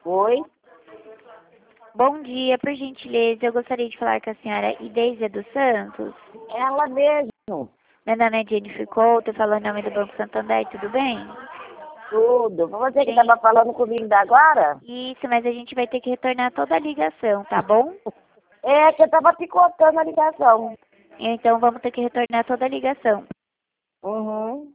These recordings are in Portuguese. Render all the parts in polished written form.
Oi? Bom dia, por gentileza, eu gostaria de falar com a senhora Ideisa dos Santos. Ela mesmo. Meu nome é Jennifer Couto, falando em nome do Banco Santander, tudo bem? Tudo. Você que Gente, estava falando comigo da agora? isso, mas a gente vai ter que retornar toda a ligação, tá bom? É que eu estava picotando a ligação. Então vamos ter que retornar toda a ligação. Uhum.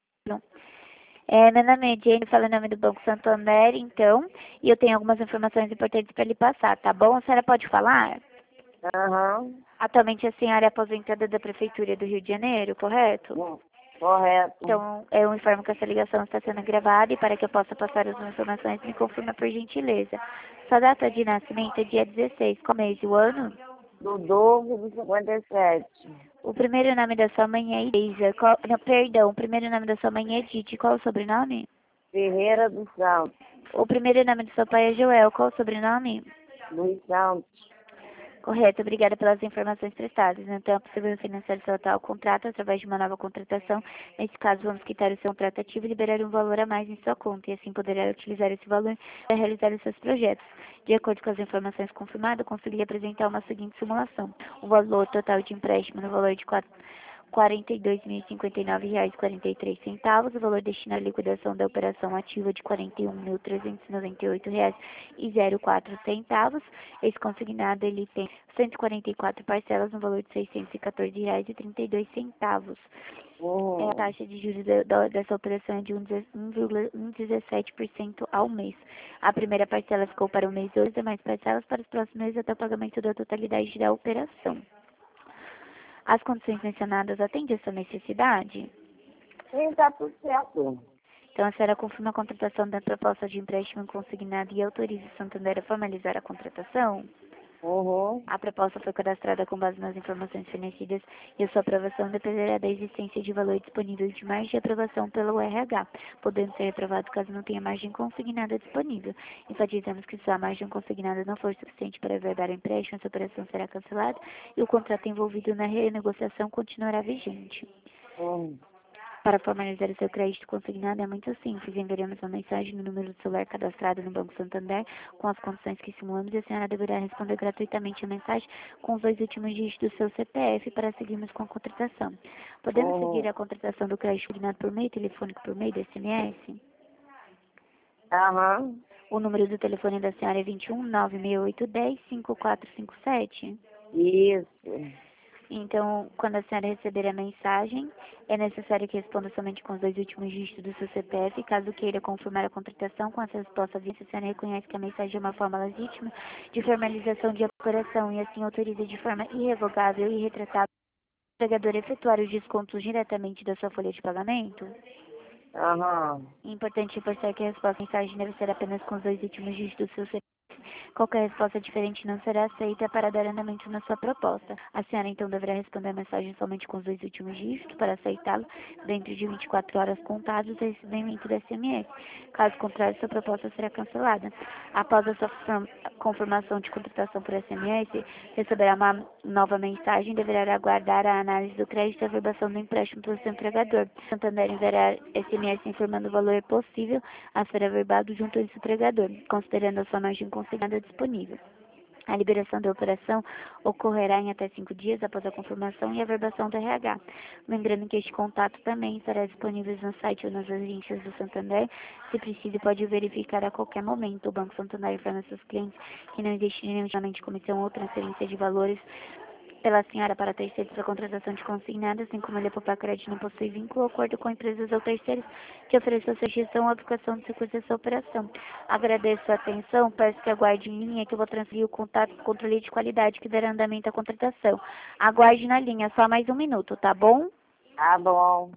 Meu nome é Jenny, falo em nome do Banco Santander, então, e eu tenho algumas informações importantes para lhe passar, tá bom? A senhora pode falar? Aham. Atualmente a senhora é aposentada da Prefeitura do Rio de Janeiro, correto? Correto. Então, eu informo que essa ligação está sendo gravada e para que eu possa passar as informações, me confirma por gentileza. Sua data de nascimento é dia 16, qual mês e o ano? Do 12 do 57. O primeiro nome da sua mãe é Ideisa. Não, perdão, o primeiro nome da sua mãe é Didi. Qual o sobrenome? Ferreira dos Santos. O primeiro nome do seu pai é Joel. Qual o sobrenome? Luiz Santos. Correto, obrigada pelas informações prestadas. Então, é possível financiar seu atual contrato através de uma nova contratação. Nesse caso, vamos quitar o seu contrato ativo e liberar um valor a mais em sua conta, e assim poderá utilizar esse valor para realizar os seus projetos. De acordo com as informações confirmadas, consegui apresentar uma seguinte simulação. O valor total de empréstimo no valor de R$ 42.059,43, o valor destinado à liquidação da operação ativa de R$ 41.398,04. Esse consignado ele tem 144 parcelas no valor de R$ 614,32. A Uhum. taxa de juros dessa operação é de 1,17% ao mês. A primeira parcela ficou para o mês 2, as demais parcelas para os próximos meses até o pagamento da totalidade da operação. As condições mencionadas atendem a sua necessidade? Sim, tá tudo certo. Então, a senhora confirma a contratação da proposta de empréstimo consignado e autoriza o Santander a formalizar a contratação? Uhum. A proposta foi cadastrada com base nas informações fornecidas e a sua aprovação dependerá da existência de valor disponível de margem de aprovação pelo RH, podendo ser reprovado caso não tenha margem consignada disponível. Enfatizamos que se a margem consignada não for suficiente para averbar o empréstimo, essa operação será cancelada e o contrato envolvido na renegociação continuará vigente. Uhum. Para formalizar o seu crédito consignado é muito simples. Enviaremos uma mensagem no número do celular cadastrado no Banco Santander com as condições que simulamos e a senhora deverá responder gratuitamente a mensagem com os 2 últimos dígitos do seu CPF para seguirmos com a contratação. Podemos seguir Uhum. a contratação do crédito consignado por meio telefônico por meio do SMS? Aham. O número do telefone da senhora é 21 96810 5457. Isso. Então, quando a senhora receber a mensagem, é necessário que responda somente com os 2 últimos dígitos do seu CPF. Caso queira confirmar a contratação, com essa resposta, a senhora reconhece que a mensagem é uma forma legítima de formalização de operação e assim autoriza de forma irrevogável e irretratável o empregador a efetuar os descontos diretamente da sua folha de pagamento. Aham. É importante reforçar que a resposta à mensagem deve ser apenas com os 2 últimos dígitos do seu CPF. Qualquer resposta diferente não será aceita para dar andamento na sua proposta. A senhora então deverá responder a mensagem somente com os 2 últimos dígitos para aceitá-lo dentro de 24 horas contadas do recebimento do SMS. Caso contrário, sua proposta será cancelada. Após a sua confirmação de contratação por SMS, receberá uma nova mensagem e deverá aguardar a análise do crédito e a averbação do empréstimo pelo seu empregador. Santander enviará SMS informando o valor possível a ser averbado junto ao seu empregador, considerando a sua margem consignada disponível. A liberação da operação ocorrerá em até 5 dias após a confirmação e averbação do RH. Lembrando que este contato também estará disponível no site ou nas agências do Santander. Se precisa, pode verificar a qualquer momento. O Banco Santander informa seus clientes que não existe nenhum pagamento de comissão ou transferência de valores pela senhora para terceiros para contratação de consignados, assim como ele poupar crédito não possui vínculo ou acordo com empresas ou terceiros que ofereçam sugestão ou aplicação de recursos dessa operação. Agradeço a atenção, peço que aguarde em linha que eu vou transferir o contato do controle de qualidade que dará andamento à contratação. Aguarde na linha, só mais um minuto, tá bom? Tá bom.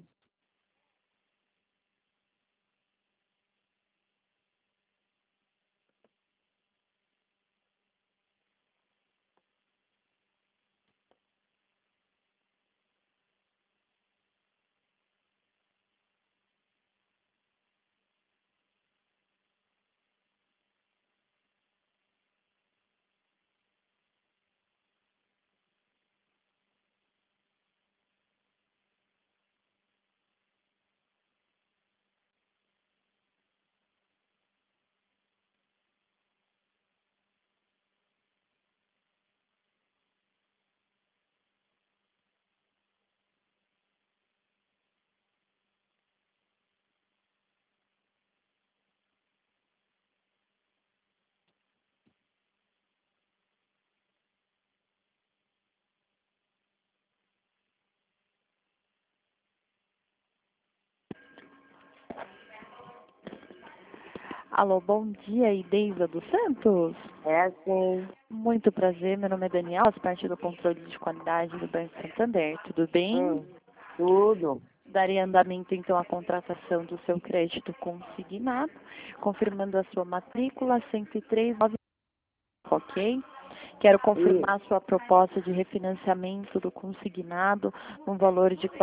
Alô, bom dia, Ideisa dos Santos. É assim. Muito prazer, meu nome é Daniel, faço parte do controle de qualidade do Banco Santander. Tudo bem? Tudo. Darei andamento, então, à contratação do seu crédito consignado, confirmando a sua matrícula 103.9, ok? Quero confirmar a sua proposta de refinanciamento do consignado no valor de R$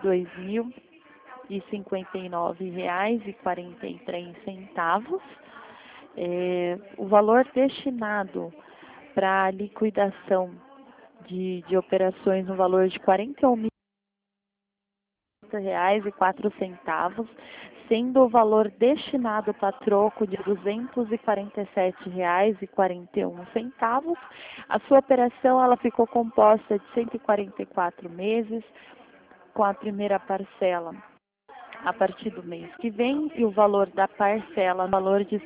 42.059,43. O valor destinado para a liquidação de operações no valor de R$ 41.000,04, sendo o valor destinado para troco de R$ 247,41. A sua operação ela ficou composta de 144 meses, com a primeira parcela a partir do mês que vem, e o valor da parcela no valor de R$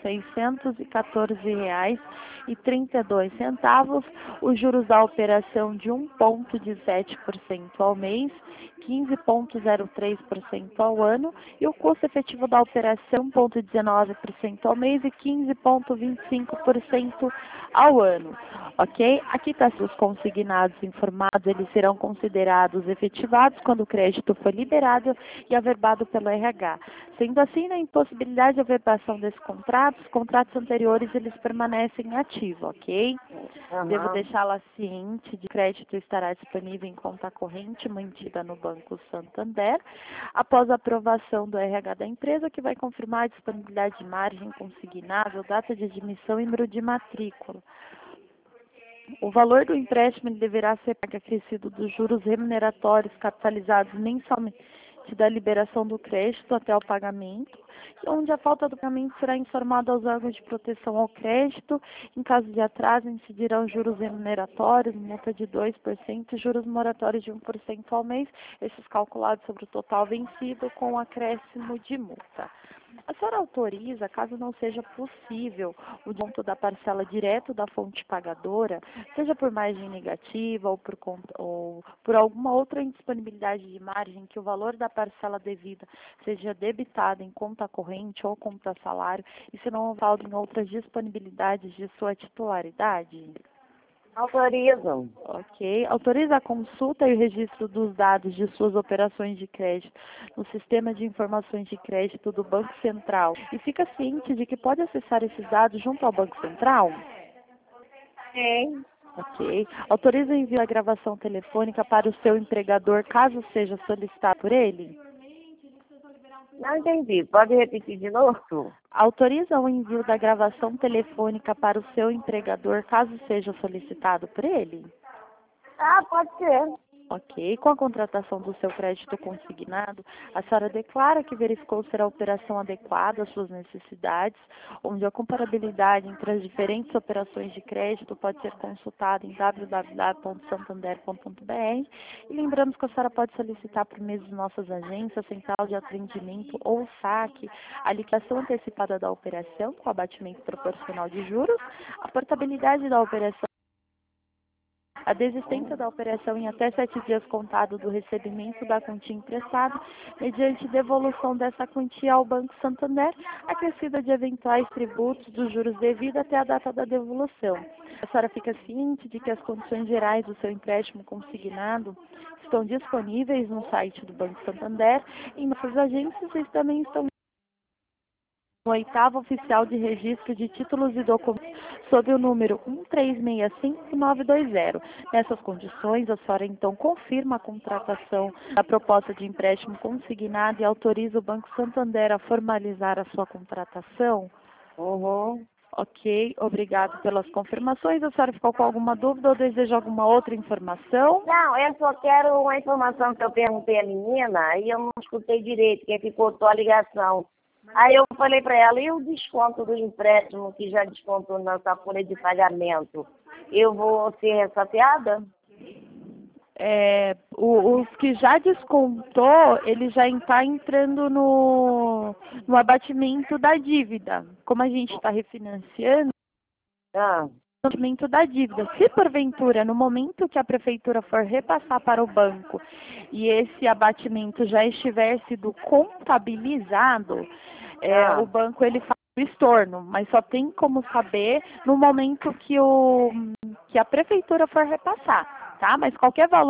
614,32, os juros da operação de 1,17% ao mês, 15,03% ao ano, e o custo efetivo da operação 1,19% ao mês e 15,25% ao ano. Ok? Aqui está os consignados informados, eles serão considerados efetivados quando o crédito for liberado e averbado pelo RH. Sendo assim, na impossibilidade de averbação desses contratos, os contratos anteriores eles permanecem ativos, ok? Devo deixá-la ciente de que o crédito estará disponível em conta corrente mantida no Banco Santander, após a aprovação do RH da empresa, que vai confirmar a disponibilidade de margem consignável, data de admissão e número de matrícula. O valor do empréstimo ele deverá ser acrescido dos juros remuneratórios capitalizados mensalmente da liberação do crédito até o pagamento, e onde a falta do pagamento será informada aos órgãos de proteção ao crédito. Em caso de atraso, incidirão juros remuneratórios, multa de 2% e juros moratórios de 1% ao mês, esses calculados sobre o total vencido com acréscimo de multa. A senhora autoriza, caso não seja possível o desconto da parcela direto da fonte pagadora, seja por margem negativa ou por alguma outra indisponibilidade de margem, que o valor da parcela devida seja debitado em conta corrente ou conta salário, e se não houver saldo em outras disponibilidades de sua titularidade? Autorizam. Ok. Autoriza a consulta e o registro dos dados de suas operações de crédito no Sistema de Informações de Crédito do Banco Central e fica ciente de que pode acessar esses dados junto ao Banco Central? Sim. Ok. Autoriza o envio da gravação telefônica para o seu empregador, caso seja solicitado por ele? Não entendi. Pode repetir de novo? Autoriza o envio da gravação telefônica para o seu empregador, caso seja solicitado por ele? Ah, pode ser. Ok. Com a contratação do seu crédito consignado, a senhora declara que verificou ser a operação adequada às suas necessidades, onde a comparabilidade entre as diferentes operações de crédito pode ser consultada em www.santander.br. E lembramos que a senhora pode solicitar por meio de nossas agências, central de atendimento ou saque, a liquidação antecipada da operação com abatimento proporcional de juros, a portabilidade da operação, a desistência da operação em até 7 dias contado do recebimento da quantia emprestada, mediante devolução dessa quantia ao Banco Santander, acrescida de eventuais tributos dos juros devidos até a data da devolução. A senhora fica ciente de que as condições gerais do seu empréstimo consignado estão disponíveis no site do Banco Santander, e nossas agências também estão no 8º oficial de registro de títulos e documentos, sob o número 1365920. Nessas condições, a senhora então confirma a contratação da proposta de empréstimo consignado e autoriza o Banco Santander a formalizar a sua contratação? Ok, obrigado pelas confirmações. A senhora ficou com alguma dúvida ou deseja alguma outra informação? Não, eu só quero uma informação que eu perguntei à menina e eu não escutei direito, que ficou só a ligação. Aí eu falei para ela, e o desconto do empréstimo que já descontou nessa folha de pagamento? Eu vou ser ressafiada? Os que já descontou, ele já está entrando no abatimento da dívida. Como a gente está refinanciando, abatimento da dívida. Se porventura, no momento que a prefeitura for repassar para o banco e esse abatimento já estiver sido contabilizado, o banco ele faz estorno, mas só tem como saber no momento que a prefeitura for repassar, tá? Mas qualquer valor,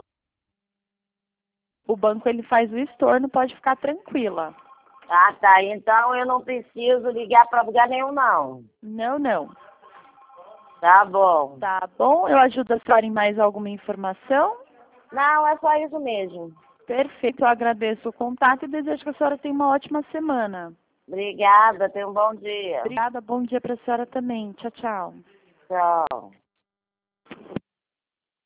o banco ele faz o estorno, pode ficar tranquila. Ah, tá. Então eu não preciso ligar para lugar nenhum, não. Não, não. Tá bom. Tá bom? Eu ajudo a senhora em mais alguma informação? Não, é só isso mesmo. Perfeito, eu agradeço o contato e desejo que a senhora tenha uma ótima semana. Obrigada, tenha um bom dia. Obrigada, bom dia para a senhora também. Tchau, tchau. Tchau.